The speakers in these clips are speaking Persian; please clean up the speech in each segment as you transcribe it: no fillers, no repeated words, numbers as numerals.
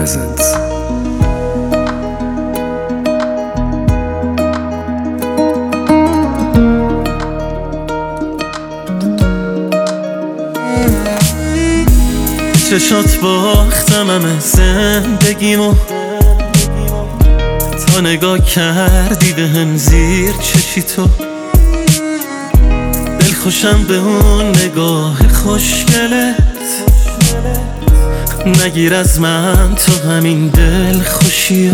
ازت. چشات باختم همه زندگیمو، تا نگاه کردی به هم زیر چشی تو. دلخوشم به اون نگاه خوشگلت، نگیر از من تو همین دل خوشیو.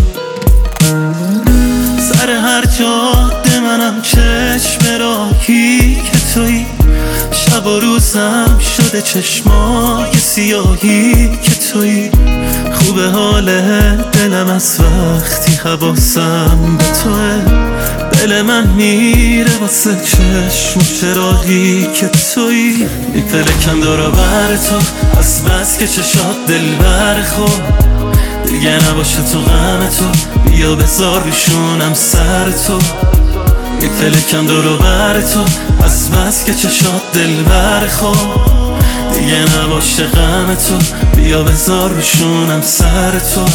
سر هر جاده منم چشم راهی که تویی، شب و روزم شده چشمای سیاهی که تویی. خوبه حال دلم از وقتی حواسم به توه، دل من میره واسه چشم و چراغی که تویی. میپلکم دورا بر تو از بس که چشات دل برخور، دیگه نباشه تو غم تو، بیا بذار روشونم سر تو. میپلکم دورو بر تو از بس که چشات دل برخور، دیگه نباشه غم تو، بیا بذار روشونم سر تو.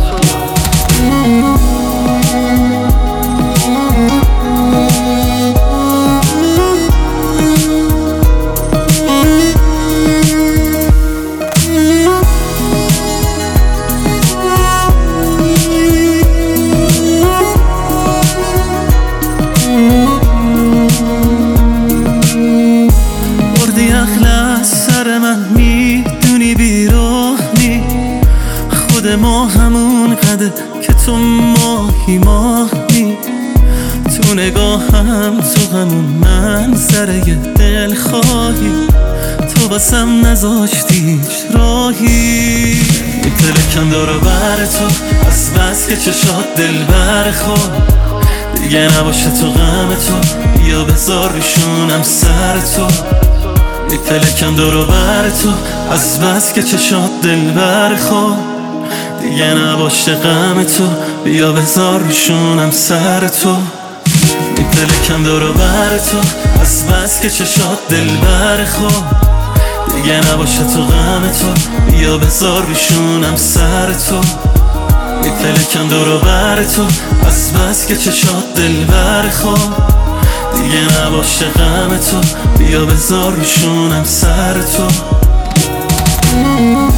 میدونی بیرونی خود ما همون قده که تو ماهی تو نگاهم، تو همون منظره دل خواهی، تو بسم نذاشتی راهی. میپلکم دورا بر تو از بس که چشات دل برخور، دیگه نباشه تو غم تو، بیا بذار روشونم سر تو. میپلکم دورو بر تو از بس که چشات دل برخور، دیگه نباشه غم تو، بیا بذار روشونم سر تو. میپلکم دورو بر تو از بس که چشات دل برخور، دیگه نباشه تو غم تو، بیا بذار روشونم سر تو. میپلکم دورو بر تو از بس که چشات دل برخور، دیگه نباشه غم تو، بیا بذار روشونم سر تو.